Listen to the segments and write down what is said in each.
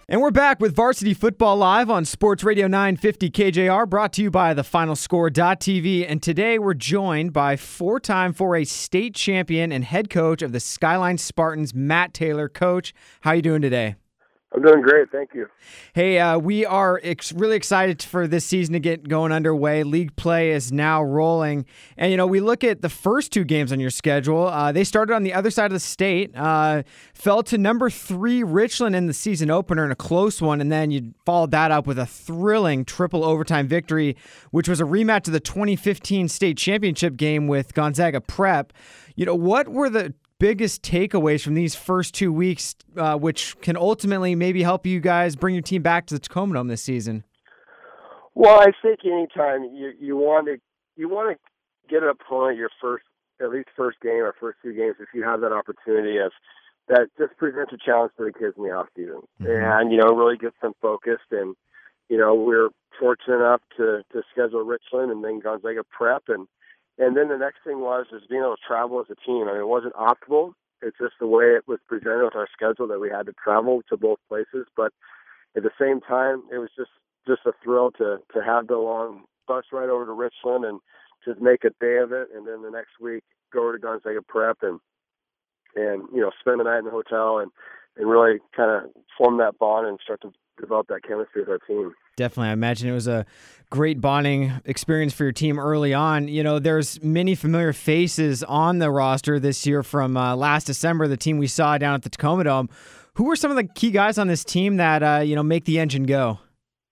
And we're back with Varsity Football Live on Sports Radio 950 KJR, brought to you by thefinalscore.tv. And today we're joined by four-time 4A state champion and head coach of the Skyline Spartans, Matt Taylor. Coach, how are you doing today? I'm doing great, thank you. Hey, we are really excited for this season to get going underway. League play is now rolling. And, we look at the first two games on your schedule. They started on the other side of the state, fell to number 3 Richland in the season opener in a close one, and then you followed that up with a thrilling triple overtime victory, which was a rematch of the 2015 state championship game with Gonzaga Prep. What were the biggest takeaways from these first 2 weeks, which can ultimately maybe help you guys bring your team back to the Tacoma Dome this season? Well, I think anytime you want to get an opponent your first game or first 2 games, if you have that opportunity, that just presents a challenge for the kids in the off season, and really gets them focused. And we're fortunate enough to schedule Richland and then Gonzaga Prep, and then the next thing was being able to travel as a team. I mean, it wasn't optimal. It's just the way it was presented with our schedule that we had to travel to both places. But at the same time, it was just a thrill to have the long bus ride over to Richland and just make a day of it. And then the next week, go over to Gonzaga Prep and spend the night in the hotel and really kind of form that bond and start to develop that chemistry with our team. Definitely. I imagine it was a great bonding experience for your team early on. There's many familiar faces on the roster this year from last December, the team we saw down at the Tacoma Dome. Who were some of the key guys on this team that, make the engine go?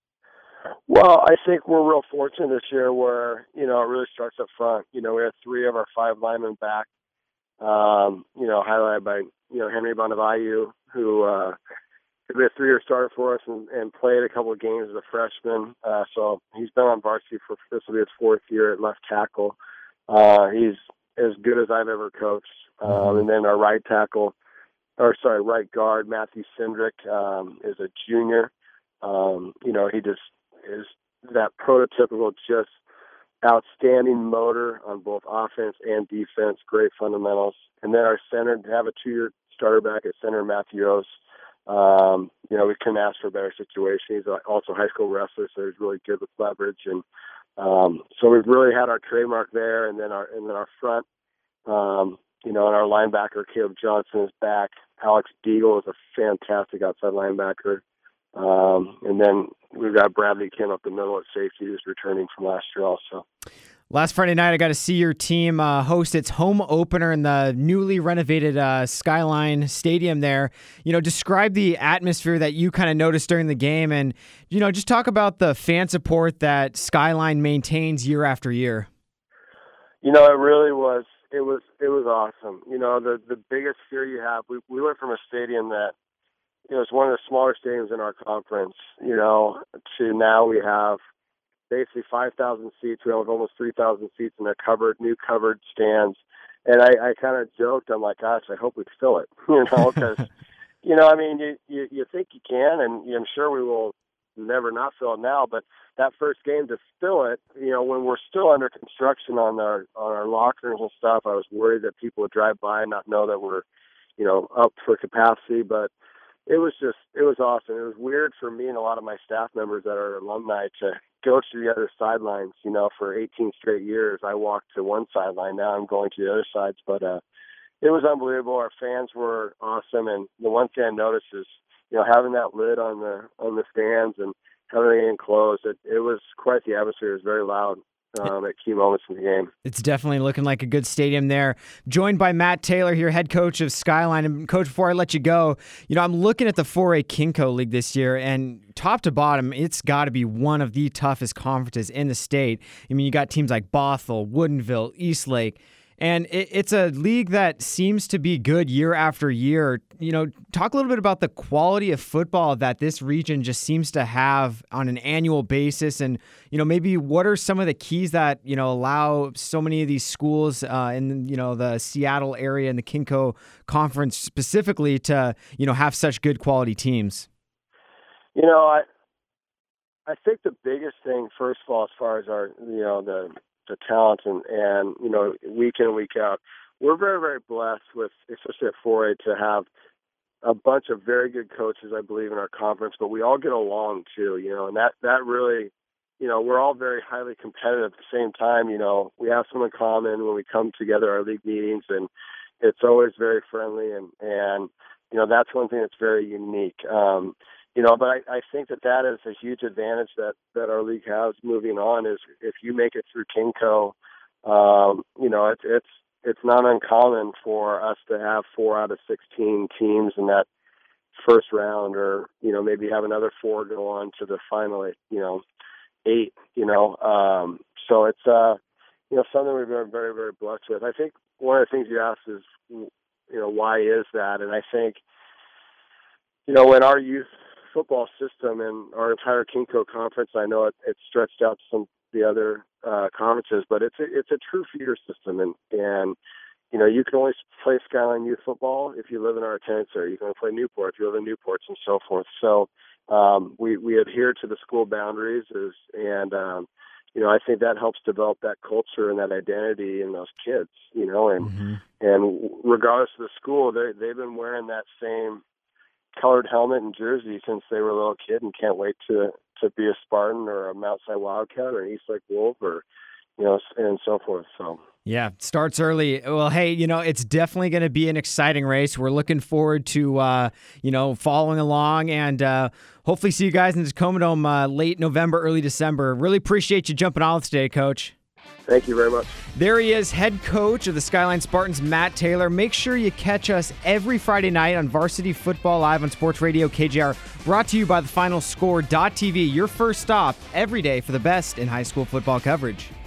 Well, I think we're real fortunate this year where, it really starts up front. We had 3 of our 5 linemen back, highlighted by, Henry Bonavayu, who he'll be a 3-year starter for us and played a couple of games as a freshman. So he's been on varsity this will be his 4th year at left tackle. He's as good as I've ever coached. And then our right guard, Matthew Sindrick, is a junior. He just is that prototypical, just outstanding motor on both offense and defense, great fundamentals. And then our center, to have a 2-year starter back at center, Matthew Ose. We couldn't ask for a better situation. He's also a high school wrestler, so he's really good with leverage. And so we've really had our trademark there. And then our front, and our linebacker, Caleb Johnson, is back. Alex Deagle is a fantastic outside linebacker. And then we've got Bradley Kim up the middle at safety, who's returning from last year also. Last Friday night, I got to see your team host its home opener in the newly renovated Skyline Stadium there. Describe the atmosphere that you kind of noticed during the game and, just talk about the fan support that Skyline maintains year after year. It really was. It was awesome. The biggest fear you have, we went from a stadium that, it's one of the smaller stadiums in our conference, to now we have basically 5,000 seats. We have almost 3,000 seats in new covered stands. And I kind of joked, I'm like, gosh, I hope we fill it, because, you think you can, and I'm sure we will never not fill it now, but that first game to fill it, when we're still under construction on our lockers and stuff, I was worried that people would drive by and not know that we're, up for capacity, but it was awesome. It was weird for me and a lot of my staff members that are alumni to go to the other sidelines. For 18 straight years, I walked to one sideline. Now I'm going to the other sides. But it was unbelievable. Our fans were awesome. And the one thing I noticed is, having that lid on the stands and having it enclosed, it was quite the atmosphere. It was very loud at key moments in the game. It's definitely looking like a good stadium there. Joined by Matt Taylor here, head coach of Skyline. And Coach, before I let you go, I'm looking at the 4A KingCo League this year, and top to bottom, it's got to be one of the toughest conferences in the state. I mean, you got teams like Bothell, Woodinville, Eastlake, and it's a league that seems to be good year after year. Talk a little bit about the quality of football that this region just seems to have on an annual basis. And, maybe what are some of the keys that, allow so many of these schools in, the Seattle area and the KingCo conference specifically to, have such good quality teams? I think the biggest thing, first of all, as far as our, the talent and week in, week out, we're very, very blessed with, especially at 4A, to have a bunch of very good coaches, I believe, in our conference, but we all get along too, and that really, we're all very highly competitive at the same time. We have some in common when we come together, our league meetings, and it's always very friendly, and that's one thing that's very unique. But I think that is a huge advantage that our league has moving on, is if you make it through KingCo, it's not uncommon for us to have 4 out of 16 teams in that first round, or, maybe have another 4 go on to the final, 8, so it's, something we've been very, very blessed with. I think one of the things you asked is, why is that? And I think, in our youth football system and our entire KingCo conference, I know it's stretched out to some of the other conferences, but it's a true feeder system, and you can only play Skyline youth football if you live in our attendance area. You can only play Newport if you live in Newport, and so forth. So we adhere to the school boundaries, and I think that helps develop that culture and that identity in those kids. And regardless of the school, they've been wearing that same colored helmet and jersey since they were a little kid, and can't wait to be a Spartan or a Mount Si Wildcat or an Eastlake Wolf, or and so forth. So yeah, starts early. Well, hey, it's definitely going to be an exciting race. We're looking forward to following along, and hopefully see you guys in the Tacoma Dome late November, early December. Really appreciate you jumping on today, Coach. Thank you very much. There he is, head coach of the Skyline Spartans, Matt Taylor. Make sure you catch us every Friday night on Varsity Football Live on Sports Radio KJR, brought to you by the FinalScore.tv, your first stop every day for the best in high school football coverage.